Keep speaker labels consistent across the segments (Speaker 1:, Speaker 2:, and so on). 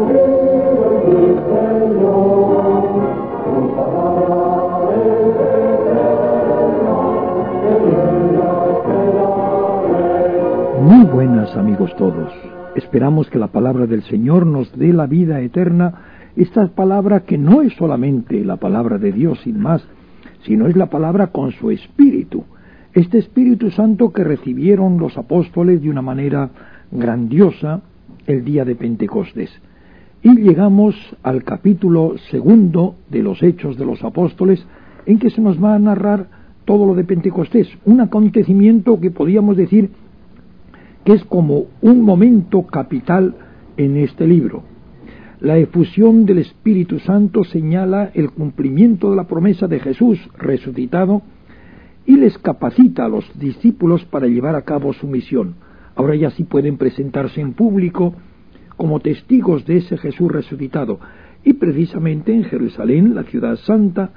Speaker 1: Muy buenas, amigos todos. Esperamos que la palabra del Señor nos dé la vida eterna. Esta palabra que no es solamente la palabra de Dios sin más, sino es la palabra con su Espíritu. Este Espíritu Santo que recibieron los apóstoles de una manera grandiosa el día de Pentecostés. Y llegamos al capítulo 2 de los Hechos de los Apóstoles, en que se nos va a narrar todo lo de Pentecostés, un acontecimiento que podíamos decir que es como un momento capital en este libro. La efusión del Espíritu Santo señala el cumplimiento de la promesa de Jesús resucitado y les capacita a los discípulos para llevar a cabo su misión. Ahora ya sí pueden presentarse en público como testigos de ese Jesús resucitado, y precisamente en Jerusalén, la ciudad santa,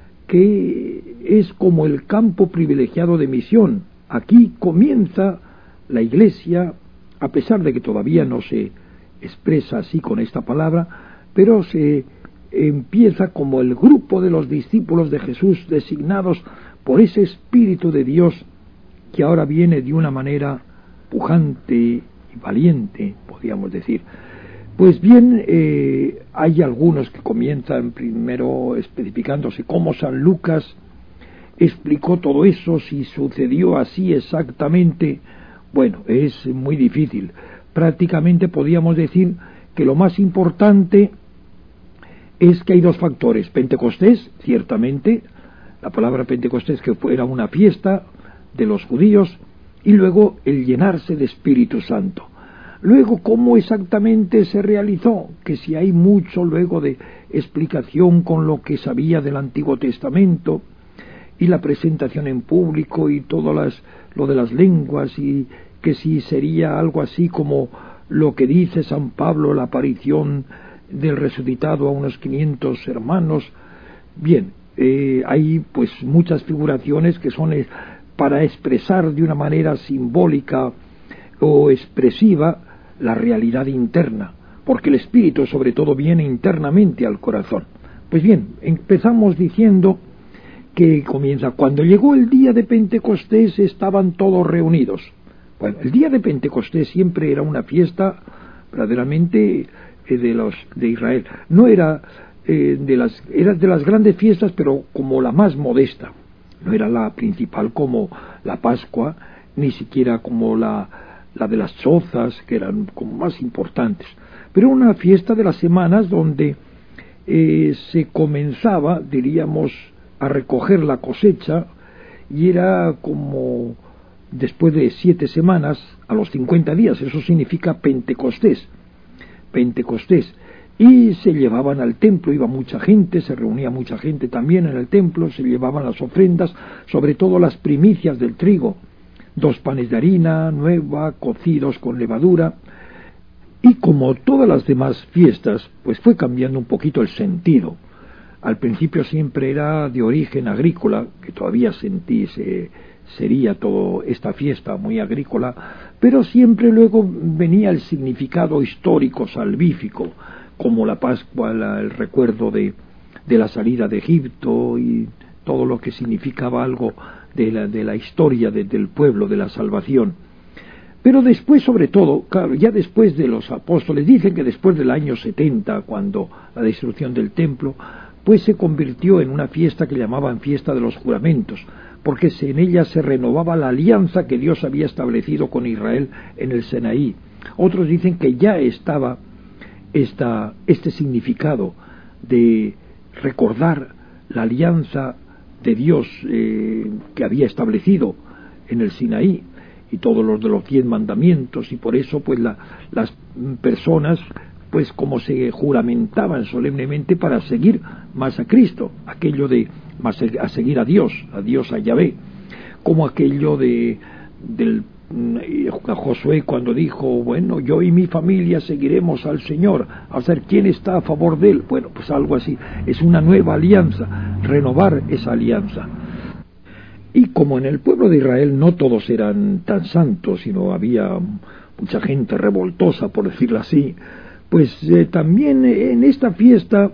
Speaker 1: que es como el campo privilegiado de misión. Aquí comienza la Iglesia, a pesar de que todavía no se expresa así con esta palabra, pero se empieza como el grupo de los discípulos de Jesús designados por ese Espíritu de Dios que ahora viene de una manera pujante y valiente, podríamos decir. Pues bien, hay algunos que comienzan primero especificándose cómo San Lucas explicó todo eso, si sucedió así exactamente. Bueno, es muy difícil. Prácticamente podríamos decir que lo más importante es que hay dos factores. Pentecostés, ciertamente, la palabra Pentecostés que era una fiesta de los judíos, y luego el llenarse de Espíritu Santo. Luego, ¿cómo exactamente se realizó? Que si hay mucho luego de explicación con lo que sabía del Antiguo Testamento, y la presentación en público y todo lo de las lenguas, y que si sería algo así como lo que dice San Pablo, la aparición del resucitado a unos 500 hermanos. Bien, hay pues muchas figuraciones que son para expresar de una manera simbólica o expresiva la realidad interna, porque el Espíritu sobre todo viene internamente al corazón. Pues bien, empezamos diciendo que comienza, cuando llegó el día de Pentecostés estaban todos reunidos. Bueno, el día de Pentecostés siempre era una fiesta verdaderamente de Israel. No era era de las grandes fiestas, pero como la más modesta. No era la principal como la Pascua, ni siquiera como la de las chozas, que eran como más importantes. Pero una fiesta de las semanas donde se comenzaba, diríamos, a recoger la cosecha, y era como después de 7 semanas, a los 50 días, eso significa Pentecostés, y se llevaban al templo, iba mucha gente, se reunía mucha gente también en el templo, se llevaban las ofrendas, sobre todo las primicias del trigo, 2 panes de harina nueva, cocidos con levadura, y como todas las demás fiestas, pues fue cambiando un poquito el sentido. Al principio siempre era de origen agrícola, que todavía sería toda esta fiesta muy agrícola, pero siempre luego venía el significado histórico, salvífico, como la Pascua, el recuerdo de la salida de Egipto y todo lo que significaba algo de la historia del pueblo, de la salvación. Pero después, sobre todo, claro, ya después de los apóstoles, dicen que después del año 70, cuando la destrucción del templo, pues se convirtió en una fiesta que llamaban fiesta de los juramentos, porque en ella se renovaba la alianza que Dios había establecido con Israel en el Sinaí. Otros dicen que ya estaba este significado de recordar la alianza de Dios que había establecido en el Sinaí, y todos los de los 10 mandamientos, y por eso pues las personas pues como se juramentaban solemnemente para seguir más a Cristo, aquello de más a seguir a Dios, a Yahvé, como aquello a Josué cuando dijo, bueno, yo y mi familia seguiremos al Señor, a ver quién está a favor de él. Bueno, pues algo así, es una nueva alianza, renovar esa alianza. Y como en el pueblo de Israel no todos eran tan santos, sino había mucha gente revoltosa, por decirlo así, Pues también en esta fiesta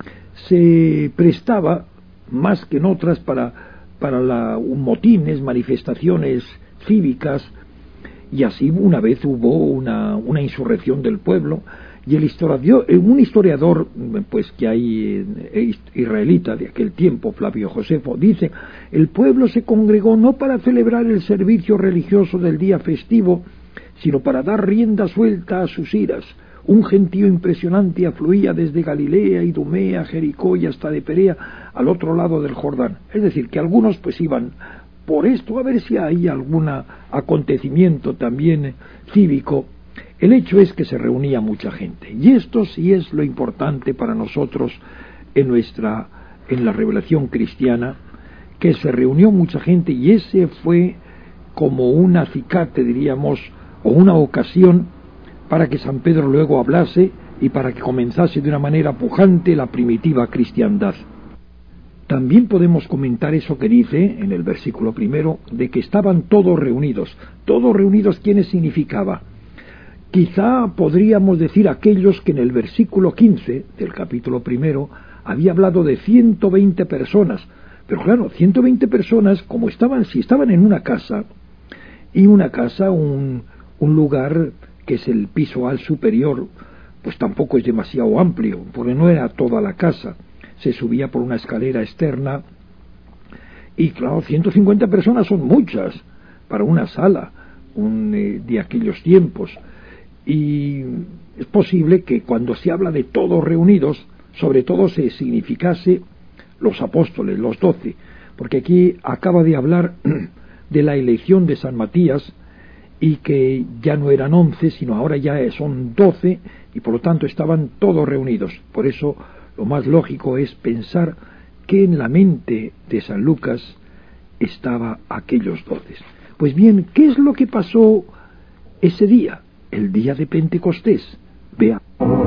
Speaker 1: se prestaba, más que en otras, para motines, manifestaciones cívicas, y así una vez hubo una insurrección del pueblo, y un historiador pues que hay israelita de aquel tiempo, Flavio Josefo, dice: el pueblo se congregó no para celebrar el servicio religioso del día festivo, sino para dar rienda suelta a sus iras. Un gentío impresionante afluía desde Galilea, Idumea, Jericó y hasta de Perea, al otro lado del Jordán. Es decir, que algunos pues iban por esto a ver si hay algún acontecimiento también cívico. El hecho es que se reunía mucha gente, y esto sí es lo importante para nosotros en la revelación cristiana, que se reunió mucha gente, y ese fue como un acicate, diríamos, o una ocasión para que San Pedro luego hablase y para que comenzase de una manera pujante la primitiva cristiandad. También podemos comentar eso que dice en el versículo 1, de que estaban todos reunidos. ¿Todos reunidos quiénes significaba? Quizá podríamos decir aquellos que en el versículo 15 del capítulo 1 había hablado de 120 personas. Pero claro, 120 personas, como si estaban en una casa, y una casa, un lugar que es el piso al superior, pues tampoco es demasiado amplio, porque no era toda la casa. Se subía por una escalera externa, y claro, 150 personas son muchas para una sala de aquellos tiempos. Y es posible que cuando se habla de todos reunidos, sobre todo se significase los apóstoles, los 12, porque aquí acaba de hablar de la elección de San Matías, y que ya no eran 11, sino ahora ya son 12, y por lo tanto estaban todos reunidos. Por eso lo más lógico es pensar que en la mente de San Lucas estaba aquellos 12. Pues bien, ¿qué es lo que pasó ese día? El día de Pentecostés. Vea.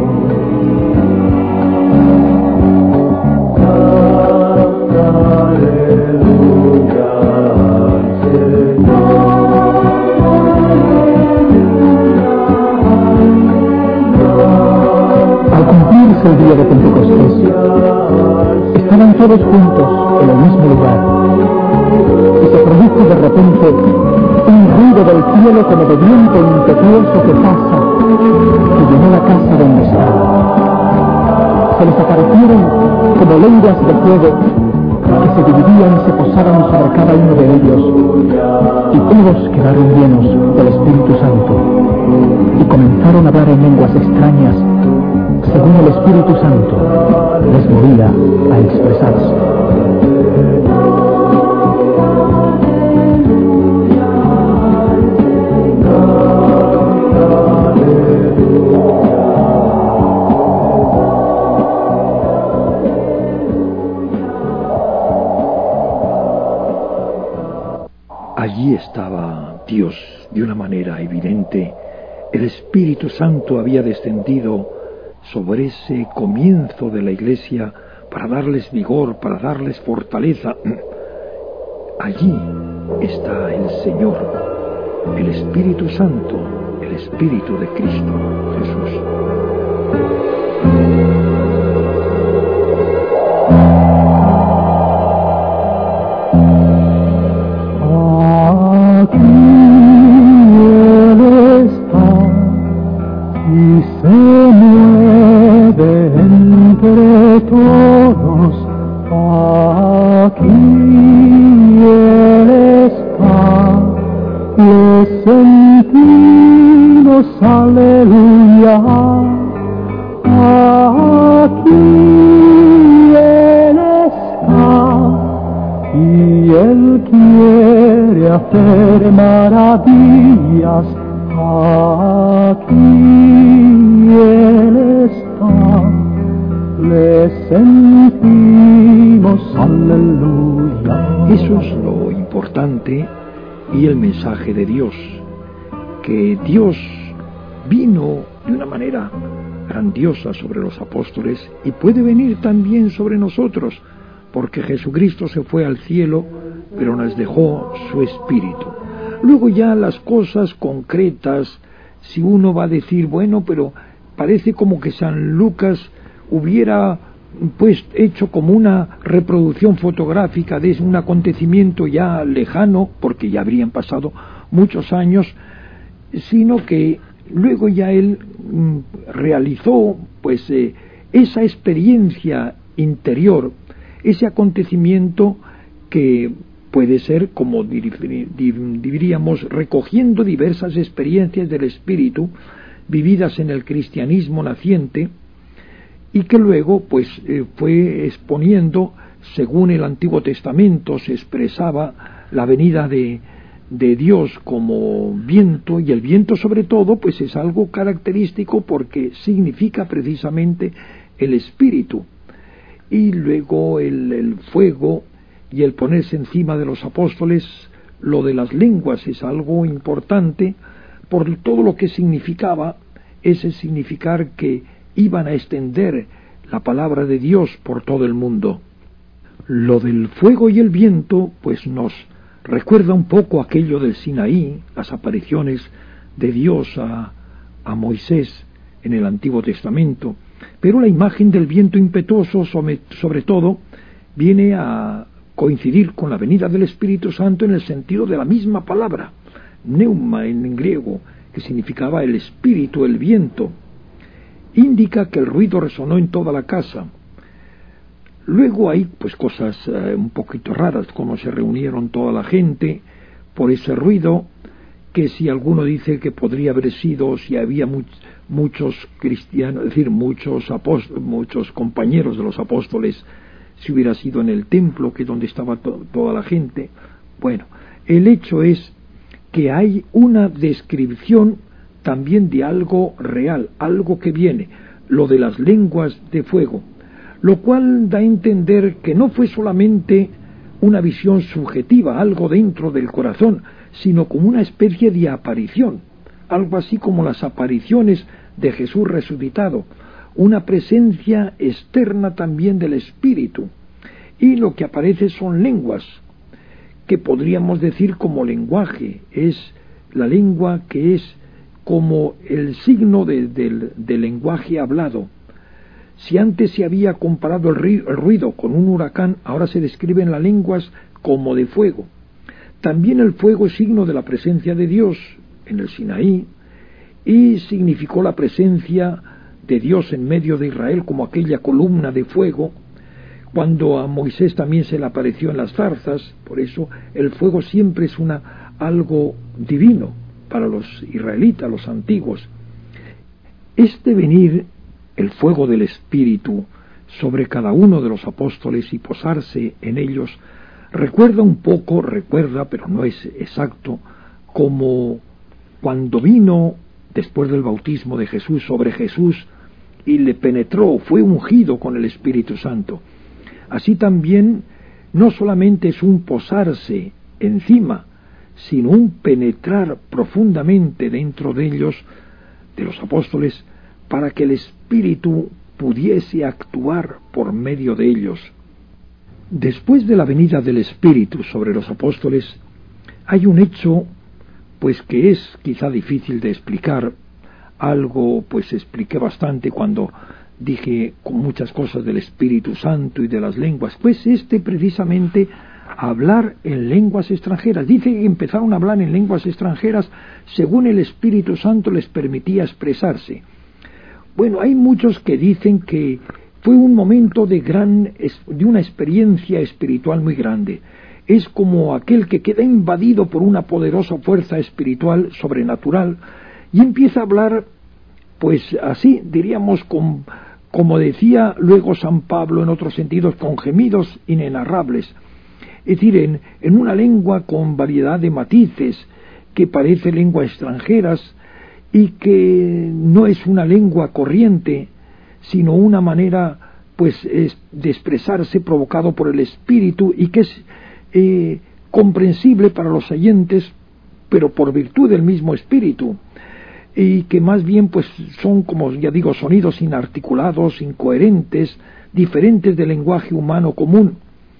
Speaker 2: Al cumplirse el día de Pentecostés, estaban todos juntos en el mismo lugar, y se produjo de repente un ruido del cielo como de viento impetuoso que pasa, que llenó la casa donde estaban. Se les aparecieron como lenguas de fuego que se dividían y se posaban sobre cada uno de ellos, y todos quedaron llenos del Espíritu Santo, y comenzaron a hablar en lenguas extrañas, según el Espíritu Santo les movía a expresarse.
Speaker 1: Allí estaba Dios de una manera evidente. El Espíritu Santo había descendido sobre ese comienzo de la Iglesia para darles vigor, para darles fortaleza. Allí está el Señor, el Espíritu Santo, el Espíritu de Cristo Jesús.
Speaker 2: Hacer maravillas, aquí Él está, le sentimos, aleluya.
Speaker 1: Eso es lo importante y el mensaje de Dios, que Dios vino de una manera grandiosa sobre los apóstoles y puede venir también sobre nosotros, porque Jesucristo se fue al cielo, pero nos dejó su Espíritu. Luego ya las cosas concretas, si uno va a decir, bueno, pero parece como que San Lucas hubiera pues hecho como una reproducción fotográfica de un acontecimiento ya lejano, porque ya habrían pasado muchos años, sino que luego ya él realizó pues esa experiencia interior, ese acontecimiento que puede ser, como diríamos, recogiendo diversas experiencias del espíritu vividas en el cristianismo naciente, y que luego pues fue exponiendo, según el Antiguo Testamento se expresaba la venida de Dios como viento, y el viento sobre todo pues es algo característico porque significa precisamente el espíritu, y luego el fuego y el ponerse encima de los apóstoles. Lo de las lenguas es algo importante por todo lo que significaba, ese significar que iban a extender la palabra de Dios por todo el mundo. Lo del fuego y el viento pues nos recuerda un poco aquello del Sinaí, las apariciones de Dios a Moisés en el Antiguo Testamento, pero la imagen del viento impetuoso sobre todo viene a coincidir con la venida del Espíritu Santo en el sentido de la misma palabra, pneuma en griego, que significaba el espíritu, el viento. Indica que el ruido resonó en toda la casa. Luego hay pues cosas un poquito raras, como se reunieron toda la gente por ese ruido, que si alguno dice que podría haber sido, si había muchos cristianos, es decir, muchos compañeros de los apóstoles, si hubiera sido en el templo, que es donde estaba toda la gente. Bueno, el hecho es que hay una descripción también de algo real, algo que viene, lo de las lenguas de fuego, lo cual da a entender que no fue solamente una visión subjetiva, algo dentro del corazón, sino como una especie de aparición, algo así como las apariciones de Jesús resucitado, una presencia externa también del Espíritu, y lo que aparece son lenguas, que podríamos decir como lenguaje, es la lengua que es como el signo del lenguaje hablado. Si antes se había comparado el ruido con un huracán, ahora se describen las lenguas como de fuego. También el fuego es signo de la presencia de Dios en el Sinaí, y significó la presencia de Dios en medio de Israel como aquella columna de fuego, cuando a Moisés también se le apareció en las zarzas. Por eso el fuego siempre es algo divino para los israelitas, los antiguos. Este venir, el fuego del Espíritu, sobre cada uno de los apóstoles y posarse en ellos, recuerda, pero no es exacto, como cuando vino después del bautismo de Jesús sobre Jesús y le penetró, fue ungido con el Espíritu Santo. Así también no solamente es un posarse encima, sino un penetrar profundamente dentro de ellos, de los apóstoles, para que el Espíritu pudiese actuar por medio de ellos. Después de la venida del Espíritu sobre los apóstoles, hay un hecho pues que es quizá difícil de explicar. Algo pues expliqué bastante cuando dije con muchas cosas del Espíritu Santo y de las lenguas, pues precisamente hablar en lenguas extranjeras. Dice que empezaron a hablar en lenguas extranjeras según el Espíritu Santo les permitía expresarse. Bueno, hay muchos que dicen que fue un momento de una experiencia espiritual muy grande. Es como aquel que queda invadido por una poderosa fuerza espiritual sobrenatural y empieza a hablar, pues así, diríamos, como decía luego San Pablo en otros sentidos, con gemidos inenarrables. Es decir, en una lengua con variedad de matices, que parece lenguas extranjeras y que no es una lengua corriente, sino una manera pues de expresarse provocado por el Espíritu, y que es comprensible para los oyentes, pero por virtud del mismo Espíritu, y que más bien pues son, como ya digo, sonidos inarticulados, incoherentes, diferentes del lenguaje humano común,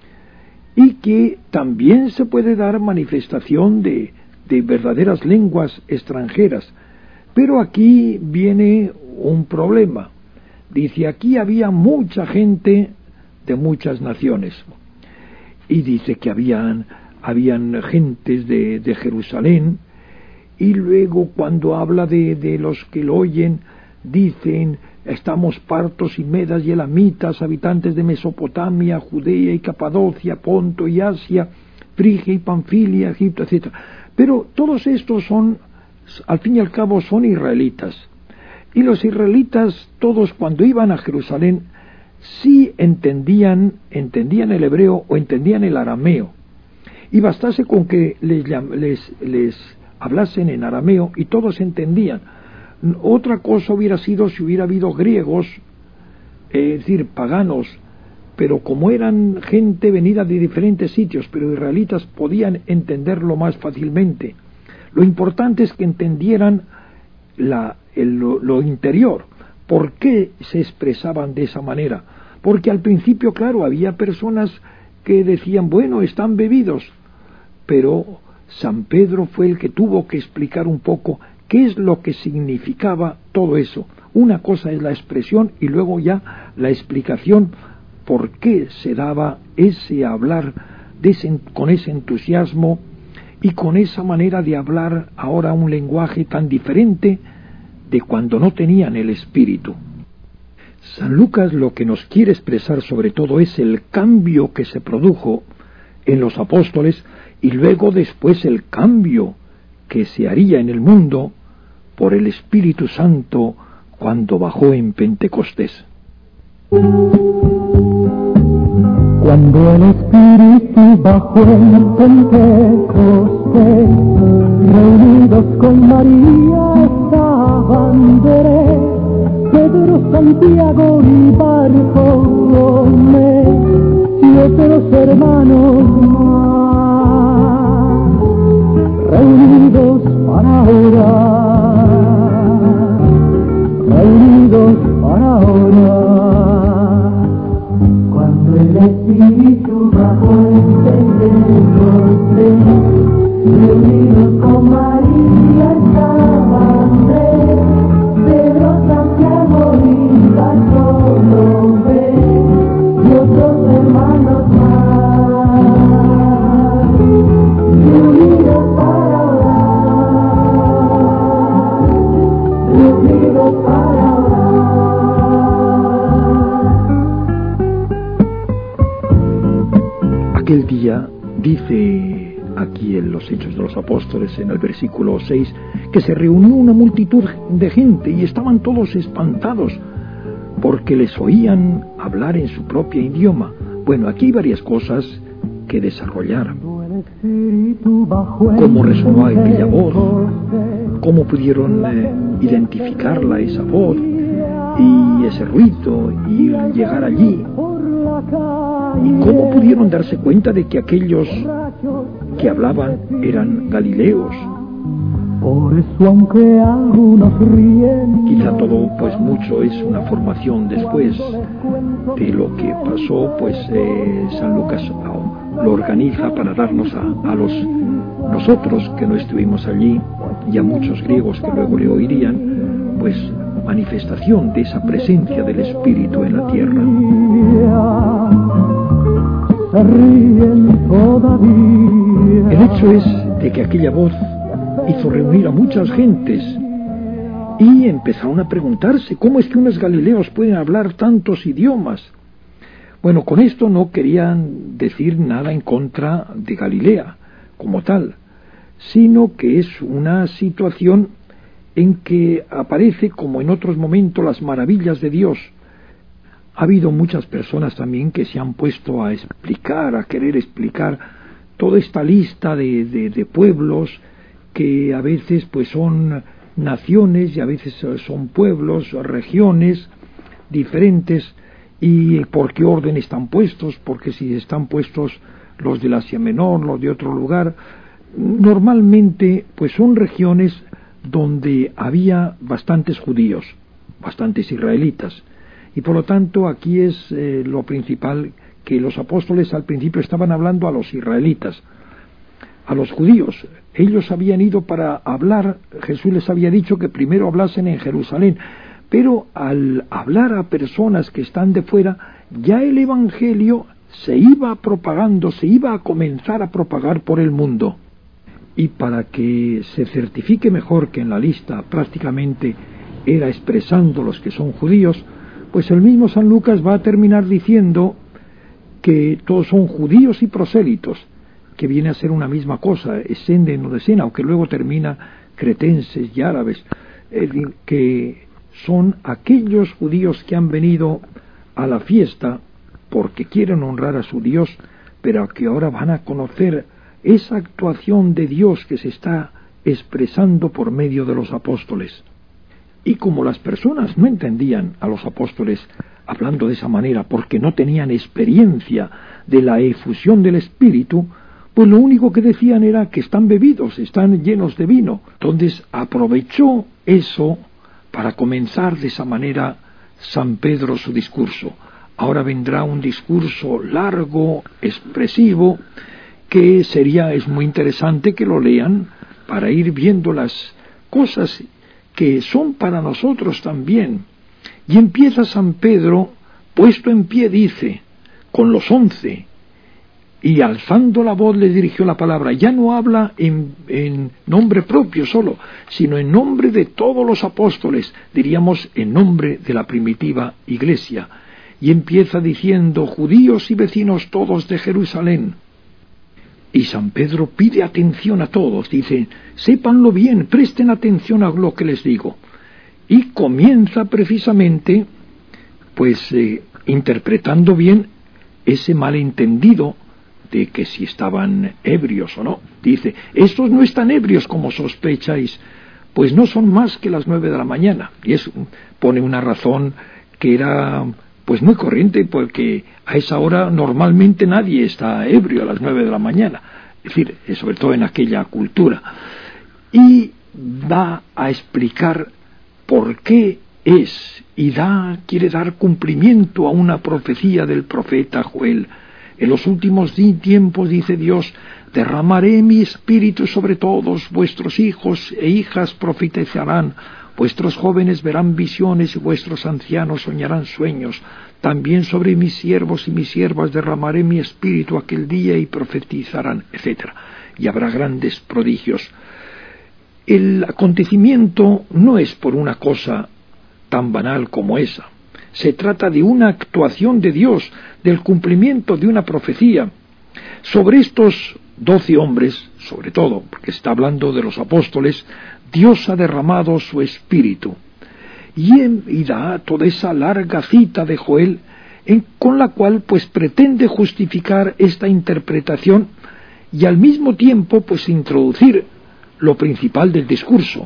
Speaker 1: y que también se puede dar manifestación de verdaderas lenguas extranjeras. Pero aquí viene un problema. Dice, aquí había mucha gente de muchas naciones. Y dice que habían gentes de Jerusalén, y luego cuando habla de los que lo oyen, dicen, estamos partos y medas y elamitas, habitantes de Mesopotamia, Judea y Capadocia, Ponto y Asia, Frigia y Panfilia, Egipto, etc. Pero todos estos son, al fin y al cabo, son israelitas. Y los israelitas, todos cuando iban a Jerusalén, sí entendían el hebreo o entendían el arameo. Y bastase con que les hablasen en arameo y todos entendían. Otra cosa hubiera sido si hubiera habido griegos, es decir, paganos, pero como eran gente venida de diferentes sitios, pero israelitas podían entenderlo más fácilmente. Lo importante es que entendieran lo interior. ¿Por qué se expresaban de esa manera? Porque al principio, claro, había personas que decían, bueno, están bebidos, pero San Pedro fue el que tuvo que explicar un poco qué es lo que significaba todo eso. Una cosa es la expresión y luego ya la explicación por qué se daba ese hablar con ese entusiasmo y con esa manera de hablar ahora un lenguaje tan diferente de cuando no tenían el Espíritu. San Lucas lo que nos quiere expresar sobre todo es el cambio que se produjo en los apóstoles y luego después el cambio que se haría en el mundo por el Espíritu Santo cuando bajó en Pentecostés.
Speaker 2: Cuando el Espíritu bajó en Pentecostés, reunidos con María estaban Pedro, Santiago y Bartolomé y otros hermanos más, reunidos para orar, cuando el Espíritu bajó en Pentecostés, reunidos con María estaban Pedro, Santiago y Bartolomé y otros hermanos más, reunidos para orar,
Speaker 1: Aquel día, dice aquí en los Hechos de los Apóstoles, en el versículo 6, que se reunió una multitud de gente y estaban todos espantados porque les oían hablar en su propio idioma. Bueno, aquí hay varias cosas que desarrollar. Cómo resonó aquella voz, cómo pudieron identificarla, esa voz y ese ruido y llegar allí, y cómo pudieron darse cuenta de que aquellos que hablaban eran galileos.
Speaker 2: Por eso, aunque algunos ríen,
Speaker 1: quizá todo, pues mucho es una formación después de lo que pasó, pues San Lucas lo organiza para darnos a nosotros que no estuvimos allí y a muchos griegos que luego le oirían, pues manifestación de esa presencia del Espíritu en la tierra. El hecho es de que aquella voz hizo reunir a muchas gentes y empezaron a preguntarse cómo es que unos galileos pueden hablar tantos idiomas. Bueno, con esto no querían decir nada en contra de Galilea como tal, sino que es una situación en que aparece, como en otros momentos, las maravillas de Dios. Ha habido muchas personas también que se han puesto a explicar, a querer explicar toda esta lista de pueblos que a veces pues son naciones y a veces son pueblos, regiones diferentes, y por qué orden están puestos, porque si están puestos los del Asia Menor, los de otro lugar. Normalmente pues son regiones donde había bastantes judíos, bastantes israelitas, y por lo tanto aquí es lo principal, que los apóstoles al principio estaban hablando a los israelitas. a los judíos. Ellos habían ido para hablar, Jesús les había dicho que primero hablasen en Jerusalén, pero al hablar a personas que están de fuera, ya el Evangelio se iba propagando, se iba a comenzar a propagar por el mundo. Y para que se certifique mejor que en la lista prácticamente era expresando los que son judíos, pues el mismo San Lucas va a terminar diciendo que todos son judíos y prosélitos, que viene a ser una misma cosa, escenden o descena, aunque luego termina cretenses y árabes, que son aquellos judíos que han venido a la fiesta porque quieren honrar a su Dios, pero que ahora van a conocer esa actuación de Dios que se está expresando por medio de los apóstoles. Y como las personas no entendían a los apóstoles hablando de esa manera porque no tenían experiencia de la efusión del Espíritu, pues lo único que decían era que están bebidos, están llenos de vino. Entonces aprovechó eso para comenzar de esa manera San Pedro su discurso. Ahora vendrá un discurso largo, expresivo, que es muy interesante que lo lean para ir viendo las cosas que son para nosotros también. Y empieza San Pedro, puesto en pie, dice, con los 11, y alzando la voz le dirigió la palabra. Ya no habla en nombre propio solo, sino en nombre de todos los apóstoles, diríamos en nombre de la primitiva iglesia. Y empieza diciendo, judíos y vecinos todos de Jerusalén. Y San Pedro pide atención a todos, dice, sépanlo bien, presten atención a lo que les digo. Y comienza precisamente, pues, interpretando bien ese malentendido de que si estaban ebrios o no. Dice, estos no están ebrios como sospecháis, pues no son más que las 9 de la mañana. Y pone una razón que era pues muy corriente, porque a esa hora normalmente nadie está ebrio a las 9 de la mañana, es decir, sobre todo en aquella cultura. Y va a explicar por qué es, y quiere dar cumplimiento a una profecía del profeta Joel. En los últimos tiempos, dice Dios, derramaré mi espíritu sobre todos, vuestros hijos e hijas profetizarán, vuestros jóvenes verán visiones y vuestros ancianos soñarán sueños. También sobre mis siervos y mis siervas derramaré mi espíritu aquel día y profetizarán, etc. Y habrá grandes prodigios. El acontecimiento no es por una cosa tan banal como esa. Se trata de una actuación de Dios, del cumplimiento de una profecía. Sobre estos 12 hombres, sobre todo, porque está hablando de los apóstoles, Dios ha derramado su espíritu. Y da toda esa larga cita de Joel, con la cual pues pretende justificar esta interpretación y al mismo tiempo pues introducir lo principal del discurso.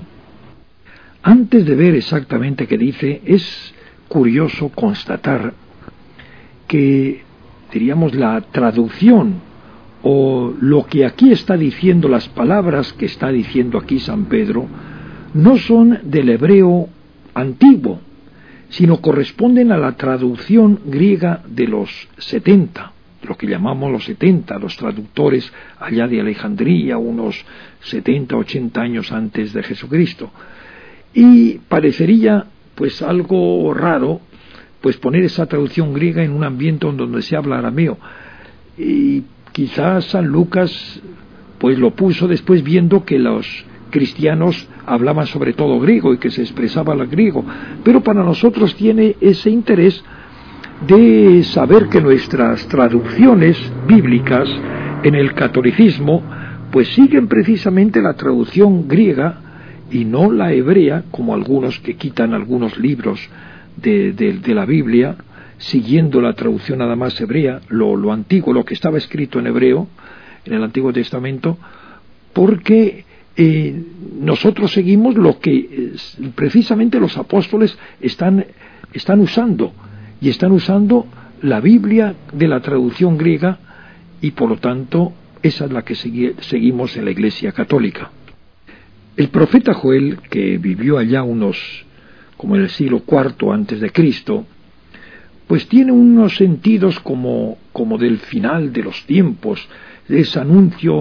Speaker 1: Antes de ver exactamente qué dice, es curioso constatar que, diríamos, la traducción o lo que aquí está diciendo, las palabras que está diciendo aquí San Pedro, no son del hebreo antiguo, sino corresponden a la traducción griega de los 70, lo que llamamos los 70, los traductores allá de Alejandría, unos 70, 80 años antes de Jesucristo. Y parecería pues algo raro pues poner esa traducción griega en un ambiente donde se habla arameo, y quizás San Lucas pues lo puso después viendo que los cristianos hablaban sobre todo griego y que se expresaba el griego, pero para nosotros tiene ese interés de saber que nuestras traducciones bíblicas en el catolicismo pues siguen precisamente la traducción griega y no la hebrea, como algunos que quitan algunos libros de la Biblia siguiendo la traducción nada más hebrea, lo antiguo, lo que estaba escrito en hebreo en el Antiguo Testamento, porque nosotros seguimos lo que precisamente los apóstoles están usando, y están usando la Biblia de la traducción griega, y por lo tanto esa es la que seguimos en la Iglesia Católica. El profeta Joel, que vivió allá como en el siglo IV antes de Cristo, pues tiene unos sentidos como del final de los tiempos, de ese anuncio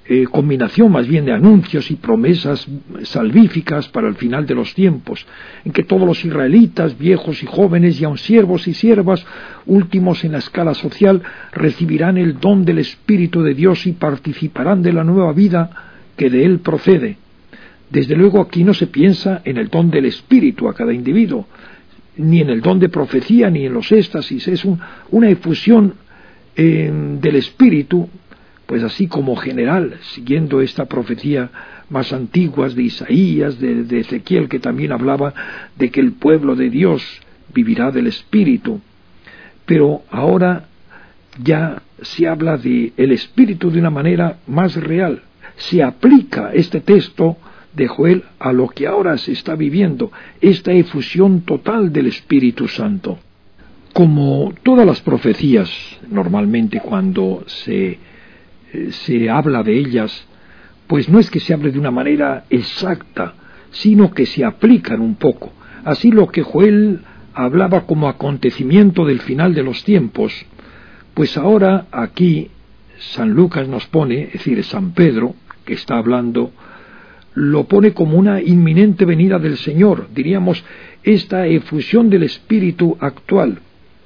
Speaker 1: combinación más bien de anuncios y promesas salvíficas para el final de los tiempos, en que todos los israelitas, viejos y jóvenes, y aun siervos y siervas, últimos en la escala social, recibirán el don del Espíritu de Dios y participarán de la nueva vida que de Él procede. Desde luego aquí no se piensa en el don del Espíritu a cada individuo, ni en el don de profecía, ni en los éxtasis. Es una efusión del Espíritu, pues así como general, siguiendo esta profecía más antiguas de Isaías, de Ezequiel, que también hablaba de que el pueblo de Dios vivirá del Espíritu. Pero ahora ya se habla de el Espíritu de una manera más real. Se aplica este texto de Joel a lo que ahora se está viviendo, esta efusión total del Espíritu Santo. Como todas las profecías, normalmente cuando se habla de ellas, pues no es que se hable de una manera exacta, sino que se aplican un poco. Así lo que Joel hablaba como acontecimiento del final de los tiempos, pues ahora aquí San Lucas nos pone, es decir, San Pedro, que está hablando, lo pone como una inminente venida del Señor, diríamos, esta efusión del Espíritu actual.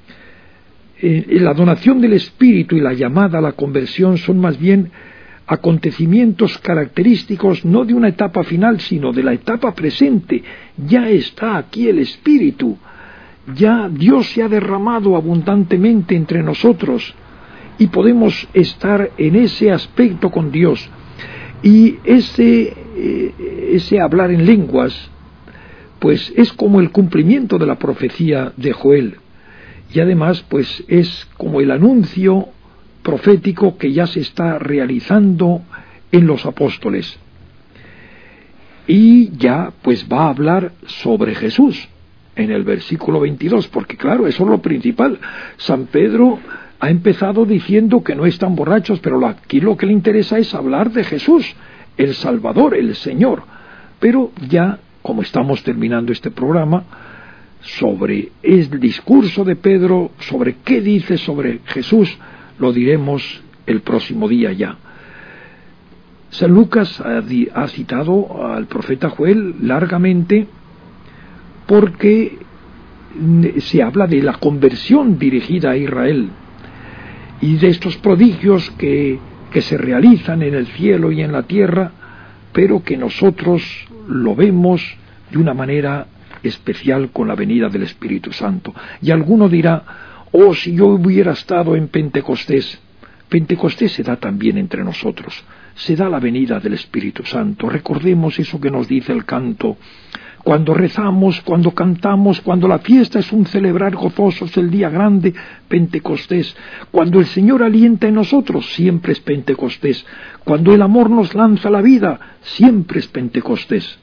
Speaker 1: La donación del Espíritu y la llamada a la conversión son más bien acontecimientos característicos no de una etapa final, sino de la etapa presente. Ya está aquí el Espíritu, ya Dios se ha derramado abundantemente entre nosotros y podemos estar en ese aspecto con Dios. Y ese hablar en lenguas, pues es como el cumplimiento de la profecía de Joel. Y además, pues es como el anuncio profético que ya se está realizando en los apóstoles. Y ya, pues va a hablar sobre Jesús en el versículo 22, porque claro, eso es lo principal. San Pedro ha empezado diciendo que no están borrachos, pero aquí lo que le interesa es hablar de Jesús, el Salvador, el Señor. Pero ya, como estamos terminando este programa, sobre el discurso de Pedro, sobre qué dice sobre Jesús, lo diremos el próximo día ya. San Lucas ha citado al profeta Joel largamente porque se habla de la conversión dirigida a Israel y de estos prodigios que se realizan en el cielo y en la tierra, pero que nosotros lo vemos de una manera especial con la venida del Espíritu Santo. Y alguno dirá, oh, si yo hubiera estado en Pentecostés. Pentecostés se da también entre nosotros, se da la venida del Espíritu Santo. Recordemos eso que nos dice el canto, cuando rezamos, cuando cantamos, cuando la fiesta es un celebrar gozosos el día grande, Pentecostés. Cuando el Señor alienta en nosotros, siempre es Pentecostés. Cuando el amor nos lanza la vida, siempre es Pentecostés.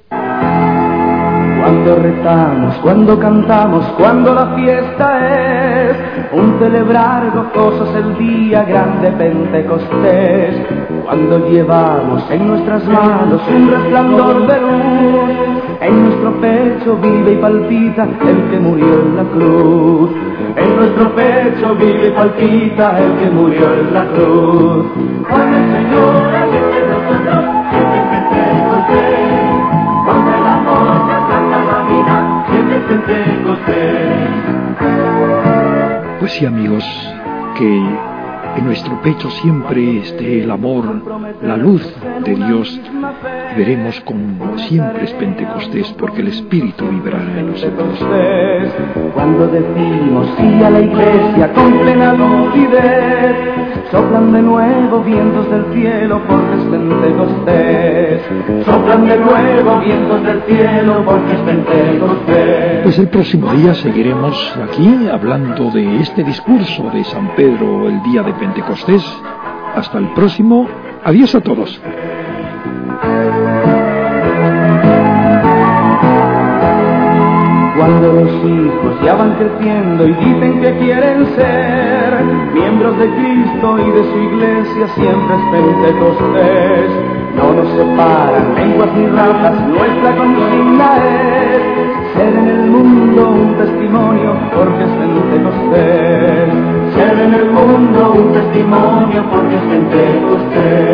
Speaker 3: Cuando rezamos, cuando cantamos, cuando la fiesta es un celebrar gozosos el día grande Pentecostés. Cuando llevamos en nuestras manos un resplandor de luz, en nuestro pecho vive y palpita el que murió en la cruz. En nuestro pecho vive y palpita el que murió en la cruz. Cuando el Señor alienta en nosotros, siempre es Pentecostés. Cuando el amor nos lanza la vida, siempre es Pentecostés.
Speaker 1: Pues sí, amigos, que en nuestro pecho siempre esté el amor, la luz de Dios. Veremos como siempre es Pentecostés, porque el Espíritu vibrará en nosotros.
Speaker 3: Cuando decimos sí a la iglesia con plena lucidez, soplan de nuevo vientos del cielo porque es Pentecostés. Soplan de nuevo vientos del cielo porque es Pentecostés.
Speaker 1: Pues el próximo día seguiremos aquí hablando de este discurso de San Pedro el día de Pentecostés. Hasta el próximo. Adiós a todos.
Speaker 3: Cuando los hijos ya van creciendo y dicen que quieren ser miembros de Cristo y de su iglesia, siempre es Pentecostés. No nos separan lenguas ni razas, nuestra consigna es ser en el mundo un testimonio porque es Pentecostés. Ser en el mundo un testimonio porque es Pentecostés.